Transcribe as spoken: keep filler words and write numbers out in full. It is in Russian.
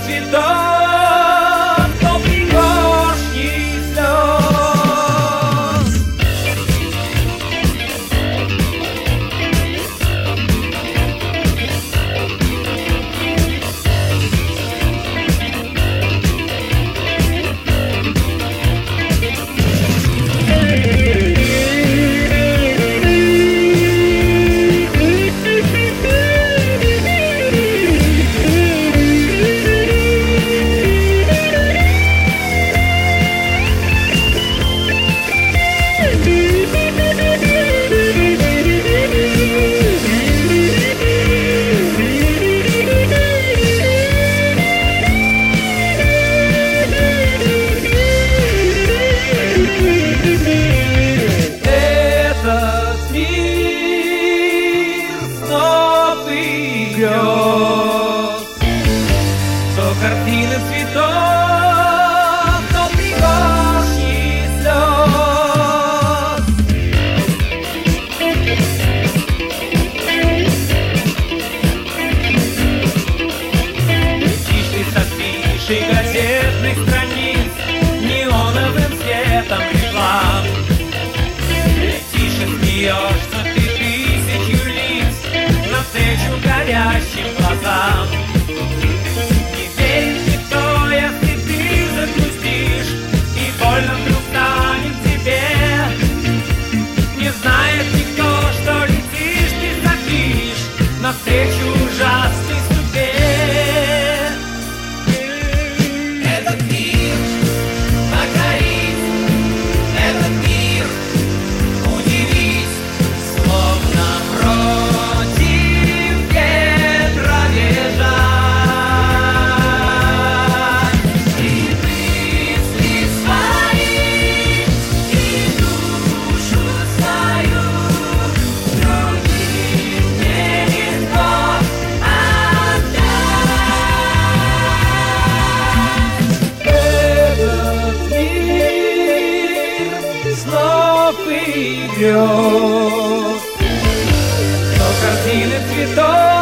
цветов, то пригоршни слез. То картины цветов, то пригоршни слез. Летишь ты с афишей газетных страниц, неоновым светом реклам. Летишь и смеешься ты тысячу лиц навстречу горящим глазам. Не верит никто, если ты загрустишь, и больно вдруг станет тебе. Не знает никто, что летишь, ты запишь навстречу ужасной судьбе. Этот мир покорить, этот мир удивить, словно против ветра бежать. И мысли свои, и душу свою другим нелегко отдать. Этот мир снов и грез, то картины цветов.